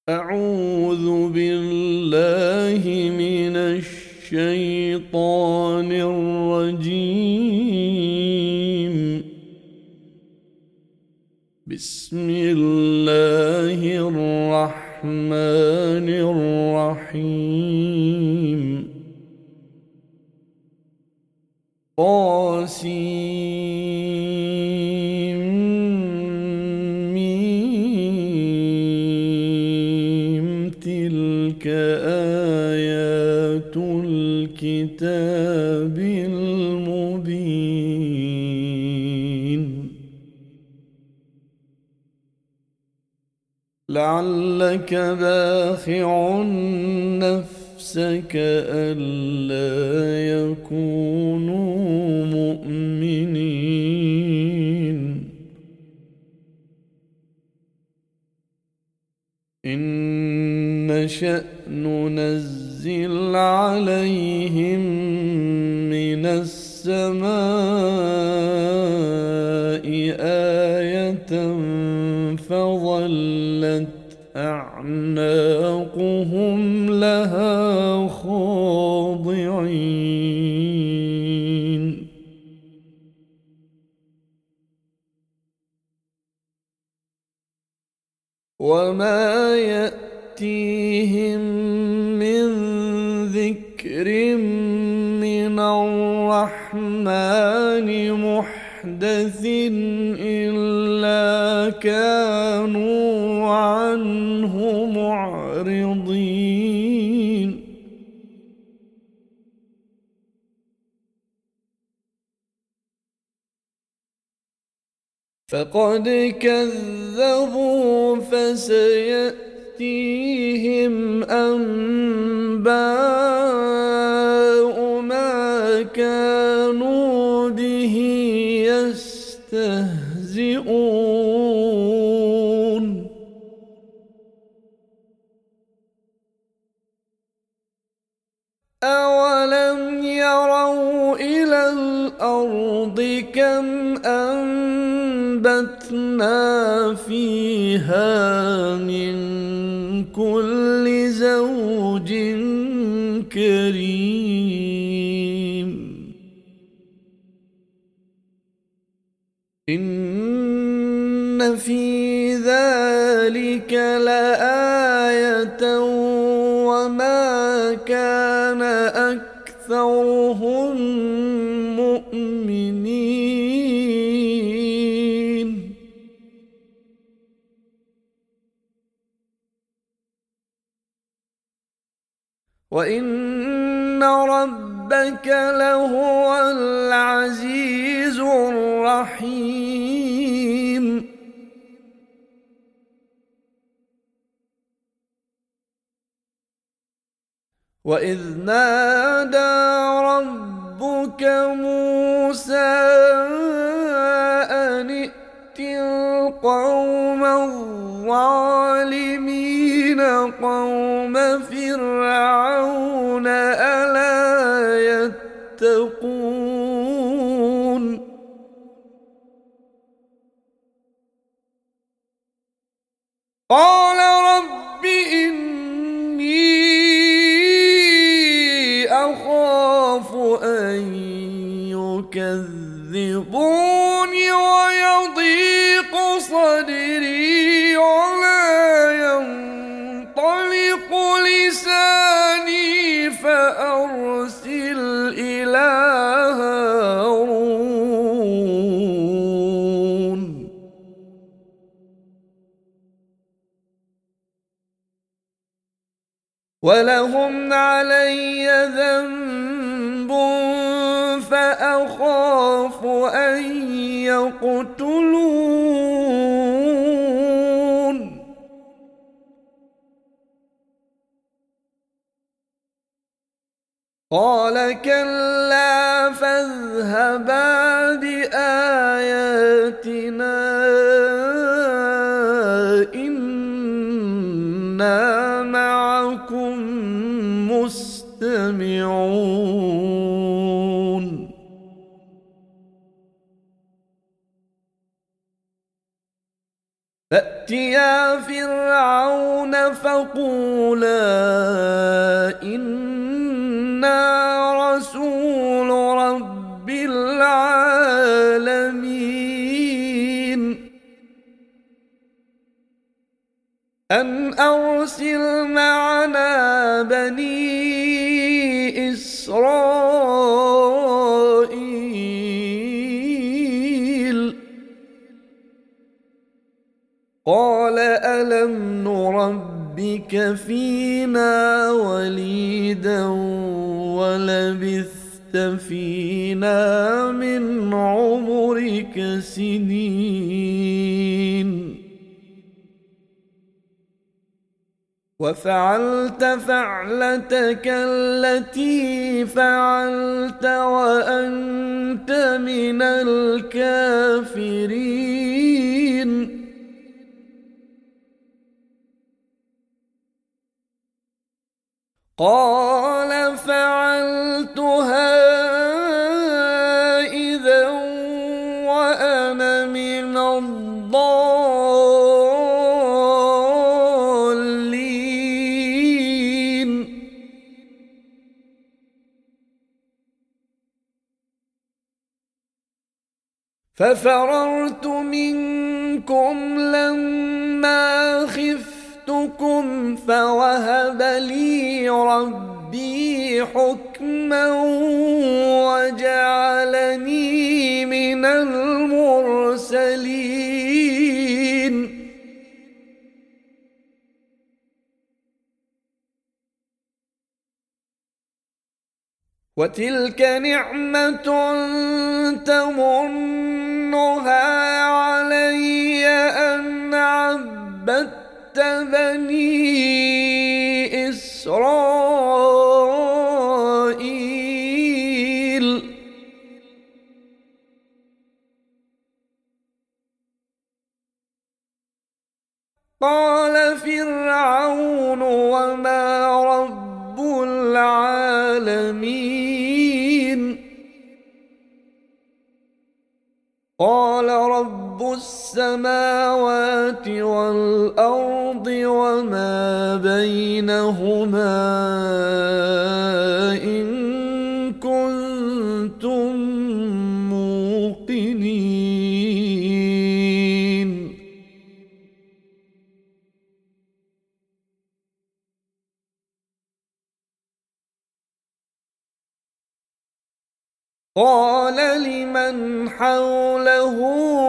أعوذ بالله من الشيطان الرجيم. بسم الله الرحمن الرحيم. تلك آيات الكتاب المبين. لعلك باخع نفسك ألا يكونوا مؤمنين. إن نشأ ننزل عليهم من السماء آية فظلت أعناقهم لها خاضعين. وما يأتيهم من ذكر من الرحمن محدث إلا كانوا عنه معرضين. فقد كذبوا فسيأتيهم أنباء ما كانوا به يستهزئون. أولم يروا إلى الأرض كم أنبتنا فيها من كل زوج كريم. إن في ذلك لآية وما كان أكثرهم مؤمنين. وإن ربك لهو العزيز الرحيم. وإذ نادى ربك موسى أن ائت القوم الظالمين قوم فرعون ألا يتقون. قال رب إني أخاف أن يكذبون ويضيق صدري ولا ينطلق لساني فأرسل إلى هارون. ولهم علي ذنب فأخاف أن يقتلون. قال كلا فاذهبا بآياتنا إنا معكم مستمعون. فأتوا فأتيا فرعون فقولا إنا رسول رب العالمين أن أرسل معنا بني إسرائيل قال ألم نربك فينا وليدا ولبثت فينا من عمرك سنين وفعلت فعلتك التي فعلت وأنت من الكافرين قال فعلتها إذا وأنا من الضالين ففررت منكم لما خفتكم فوهب لي ربي حكما وجعلني من المرسلين وتلك نعمة تمنها علي أن عبدت بني إسرائيل قال فرعون وما رب العالمين قال رب السماوات والأرض وما بينهما إن كنتم موقنين قال لمن حوله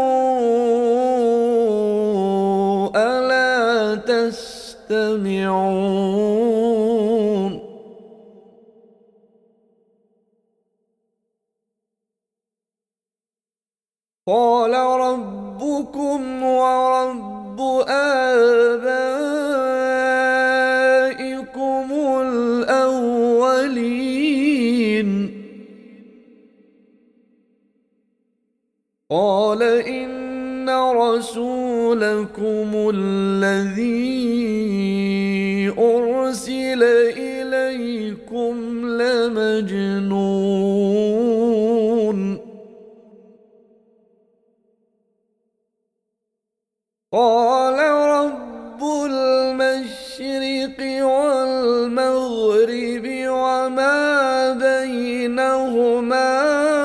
ألا تستمعون قال ربكم ورب آبائكم الأولين قال إن رسولكم الذي أرسل إليكم لمجنون قال رب المشرق والمغرب وما بينهما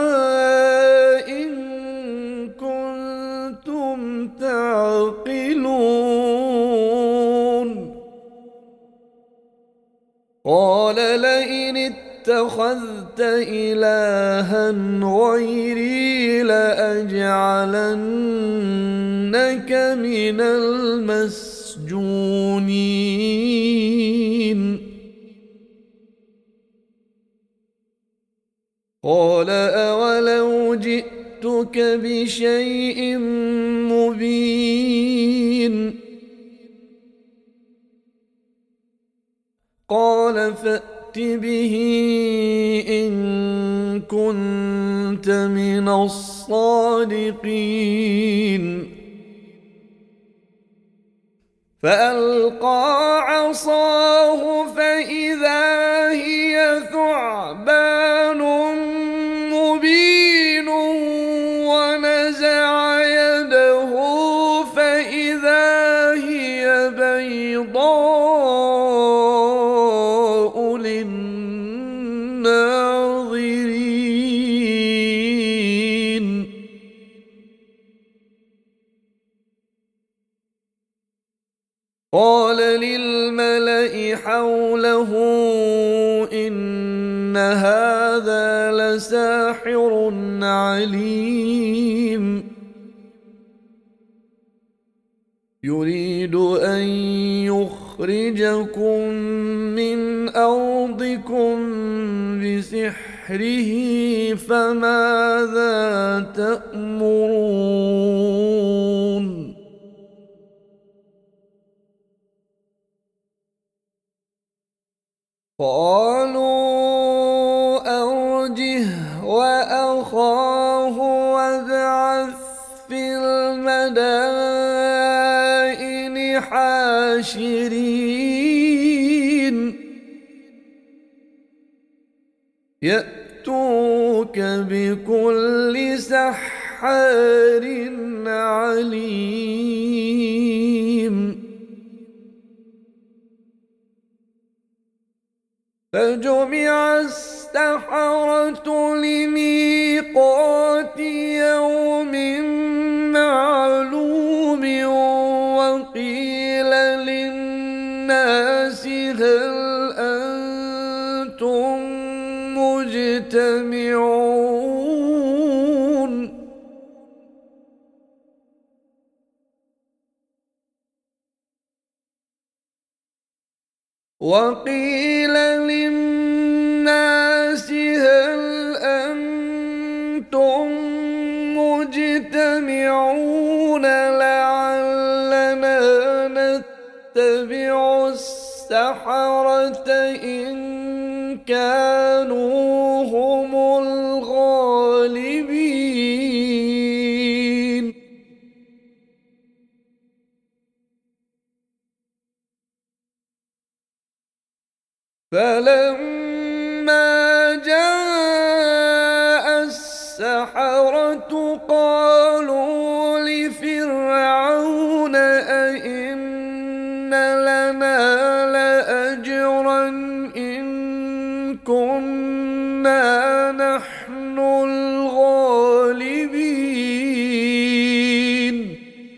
تعقلون قال لئن اتخذت إلها غيري لأجعلنك من المسجونين قال أولو جئتك بشيء مبين قال فأت به إن كنت من الصادقين فألقى عصاه فإذا هي ثعبان مبين ونزع يده فإذا بيضاء للناظرين. قال للملأ حوله إن هذا لساحر عليم يريد أن يخرجكم من أرضكم بسحره فماذا تأمرون؟ قالوا أرجه وأخاه وابعث في المدائن حاشرين يأتوك بكل سحار عليم. فجمع السحرة لميقات يوم معلوم وقيل للناس هل أنتم مجتمعون؟ وقيل للناس هل أنتم مجتمعون لعلنا نتبع السحرة إن كانوا هم الغالبين. فلما جاء السحرة قالوا لفرعون أئن لنا لأجرا إن كنا نحن الغالبين.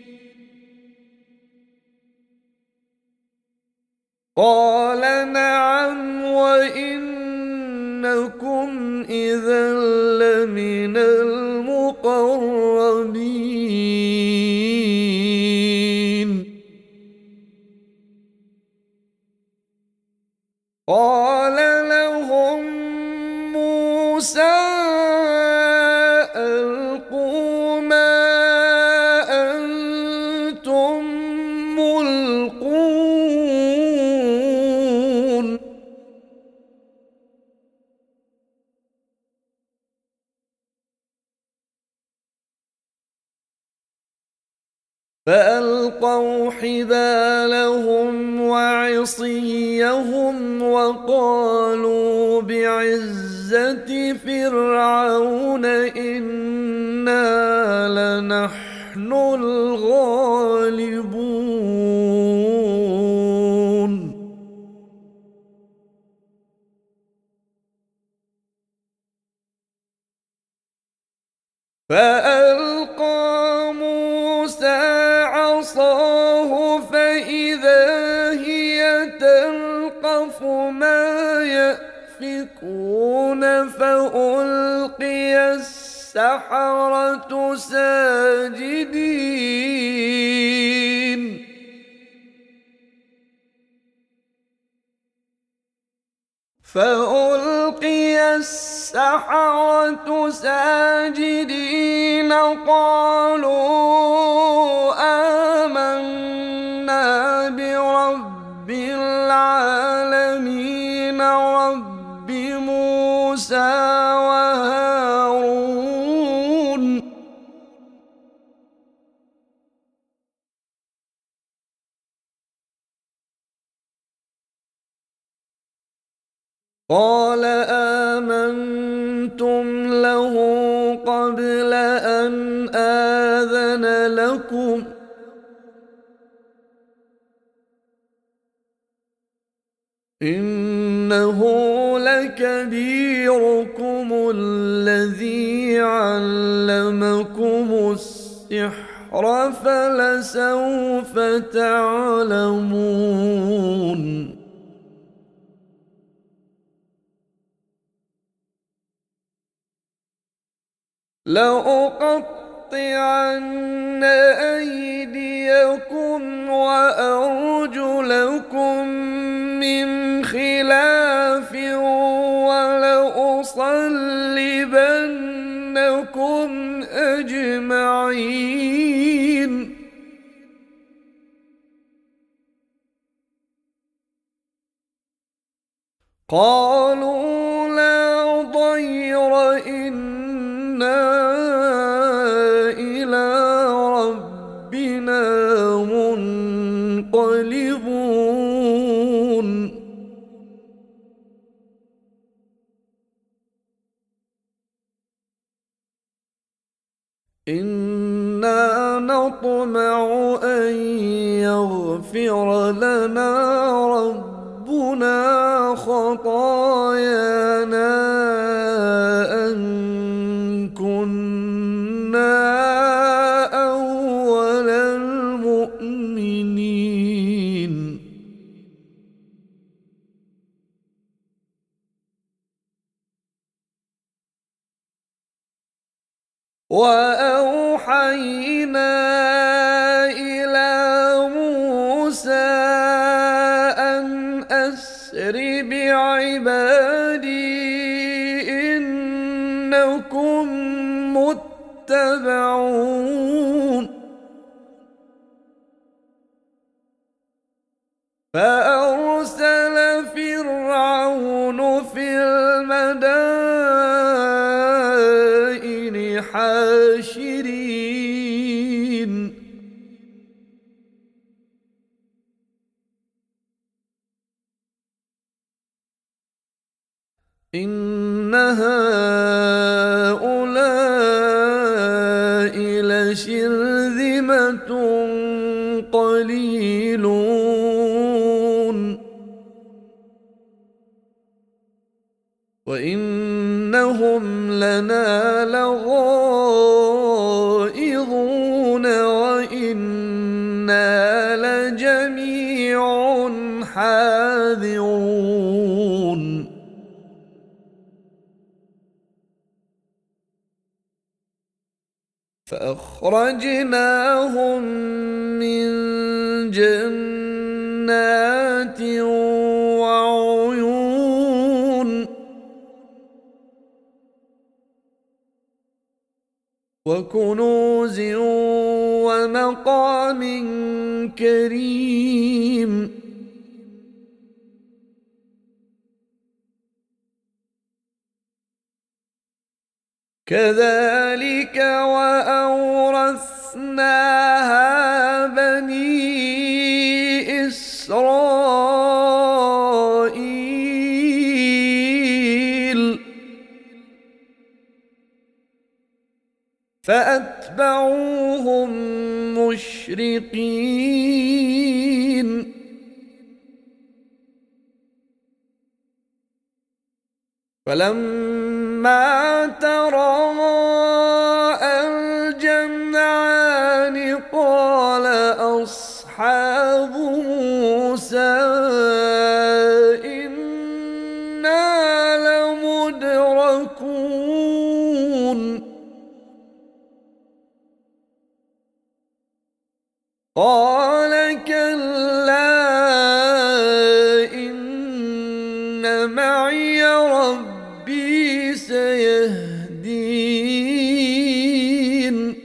قال نعم وإنكم إذا لمن المقربين. قال لهم موسى ألقوا ما أنتم ملقون. فألقوا حبالهم وعصيهم وقالوا بعزة فرعون إنا لنحن الغالبون. فألقى موسى عصاه فإذا هي تلقف ما يأفكون فألقي السحرة ساجدين. فألقي السحرة ساجدين قالوا آمنا برب العالمين رب موسى وهارون. قال آمنتم له قبل أن آذن لكم إنه لكبيركم الذي علمكم السحر فلسوف تعلمون لأقطعن أيديكم وأرجلكم من خلاف ولأصلبنكم أجمعين قالوا لا ضير إنا إلى ربنا منقلبون إنا نطمع أن يغفر لنا ربنا خطايانا أن كنا أول المؤمنين وأوحينا إلى موسى أن أسر بعبادي إنكم متبعون فأرسل فرعون في المدائن حاشرين إن هؤلاء لشرذمة قليلون وإنهم لنا لغائظون وإنا لجميع حاذرون فأخرجناهم من جنات وعيون وكنوز ومقام كريم كذلك وأورثناها بني إسرائيل فأتبعوهم مشرقين فلما تراءى الجمعان قال أصحاب موسى إنا لمدركون قال كلا إن معي ربي سيهدين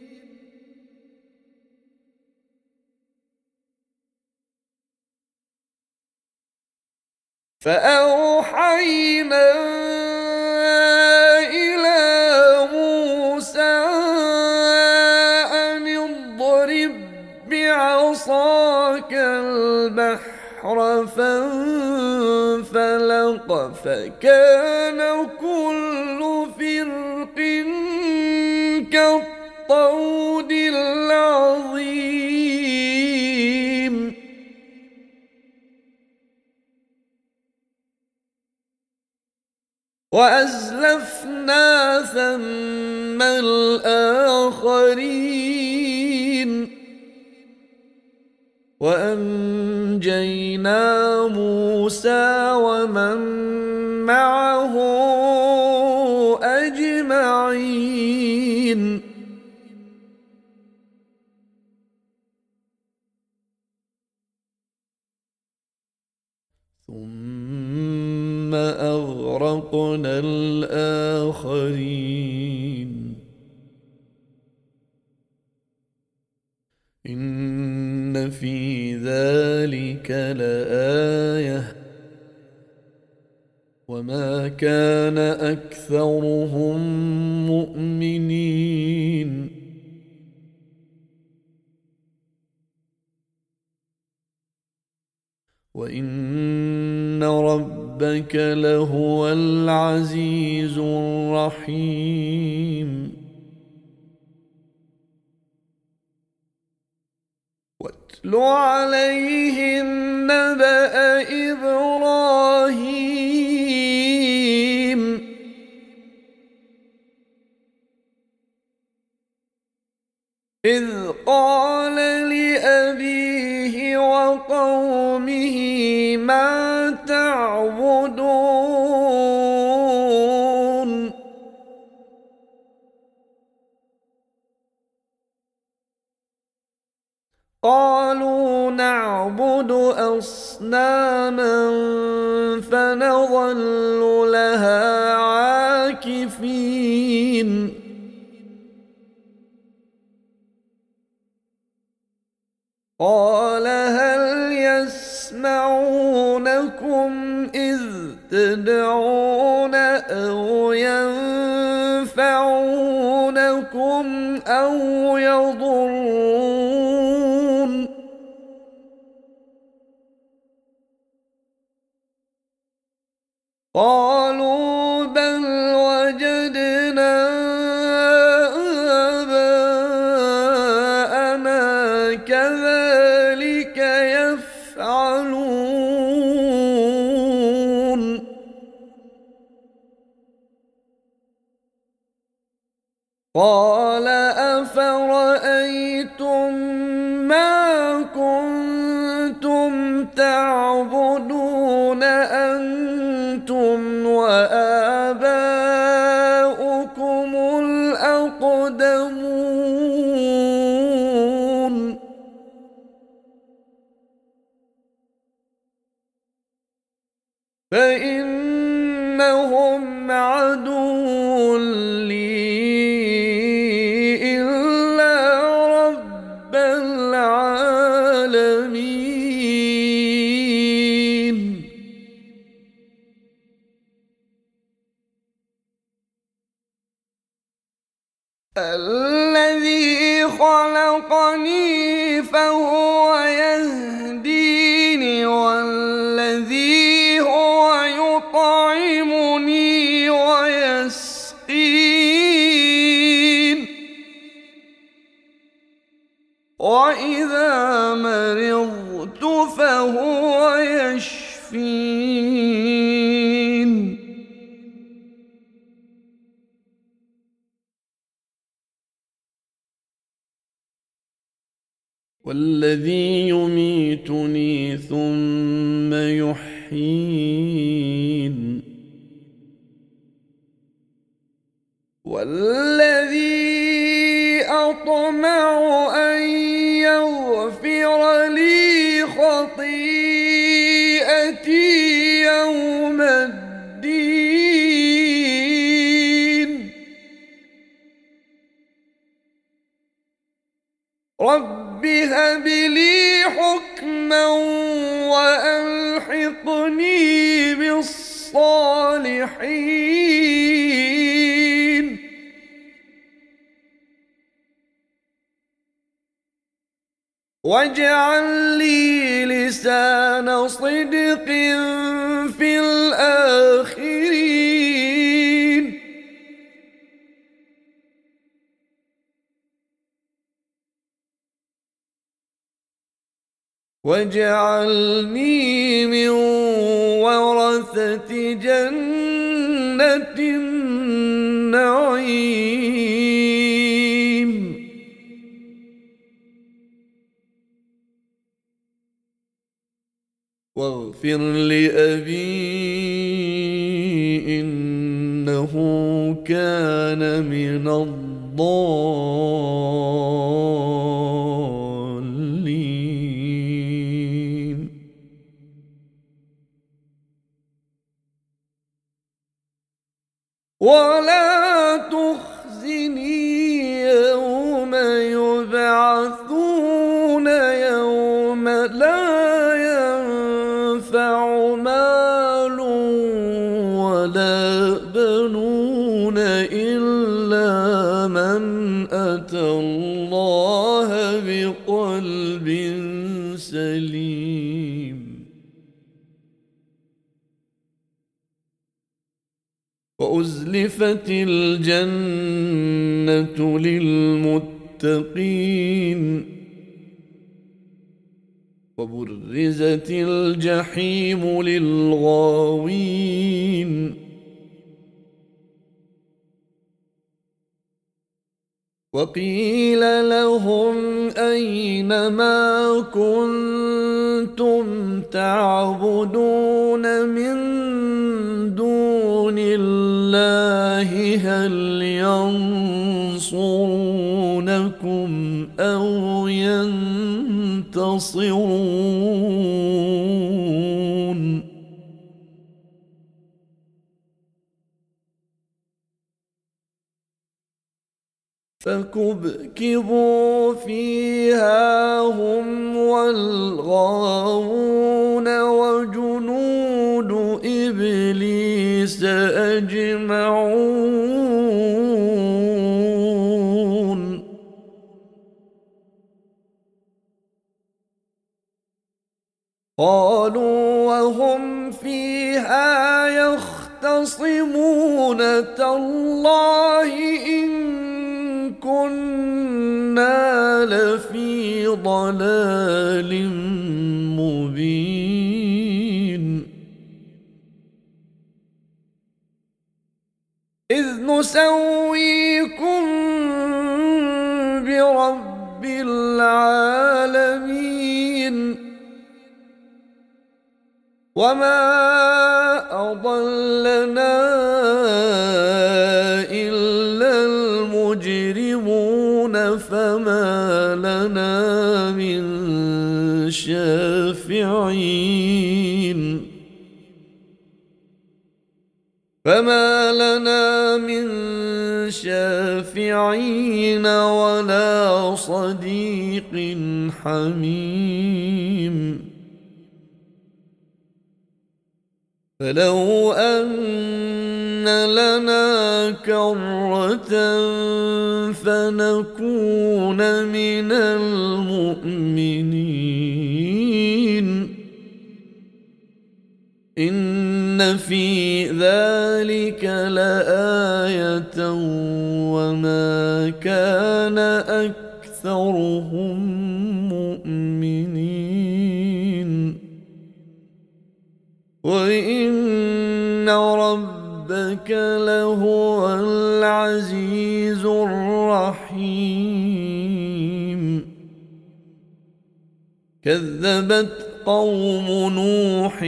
فأوحينا إلى موسى أن اضرب بعصاك البحر فانفلق فكان كل فرق كالطود العظيم وأزلفنا ثم الآخرين وأنجينا موسى ومن معه أجمعين ثم أغرقنا الآخرين إن في ذلك لآية وما كان أكثرهم مؤمنين وإن ربك لهو العزيز الرحيم واتل عليهم نبأ إبراهيم إذ قال لأبيه وقومه ما تعبدون قالوا نعبد أصناما فنظل لها عاكفين قال هل يسمعونكم إذ تدعون أو ينفعونكم أو يضرون قالوا بل وجدنا آباءنا كذلك يفعلون قال أفرأيتم ما كنتم تعبدون أنتم وآباؤكم الأقدمون فإنهم عدو لي إلا رب العالمين الذي خلقني فهو يهديني والذي هو يطعمني ويسقين وإذا مرضت فهو يشفين والذي يميتني ثم يحيين والذي أطمع أن يغفر لي خطيئتي يوم الدين رب هب لي حكما وألحقني بالصالحين واجعل لي لسان صدق في الآخرين واجعلني من ورثة جنة النعيم. واغفر لأبي إنه كان من الضالين. ولا تخزني يوم يبعثون يوم لا ينفع مال ولا بنون إلا من أتى الله بقلب سليم. وأزلفت الجنة للمتقين وبرزت الجحيم للغاوين. وقيل لهم أين ما كنتم تعبدون من دون الله هل ينصرونكم أو ينتصرون. فكبكبوا فيها هم والغاوون وجنود إبليس أجمعون. قالوا وهم فيها يختصمون تالله إن كنا لفي ضلال مبين. إذ نسويكم برب العالمين وما أضلنا إلا المجرمون فما لنا من شافعين. فما لنا من شافعين ولا صديق حميم. فلو أن لنا كرة فنكون من المؤمنين إن في ذلك لآية وما كان أكثرهم مؤمنين وإن ربك لهو العزيز الرحيم. كذبت قوم نوح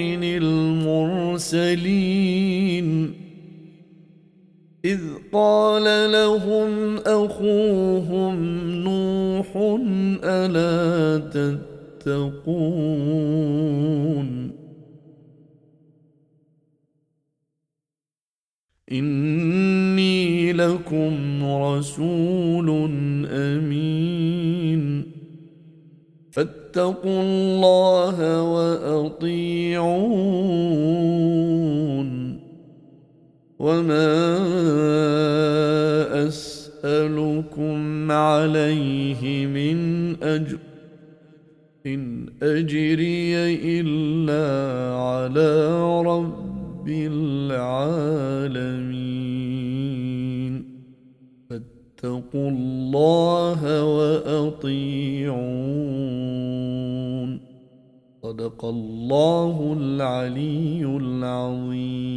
المرسلين إذ قال لهم أخوهم نوح ألا تتقون إني لكم رسول أمين فاتقوا الله وأطيعون وما أسألكم عليه من أجر إن أجري إلا على رب العالمين فاتقوا الله وأطيعون صدق الله العلي العظيم.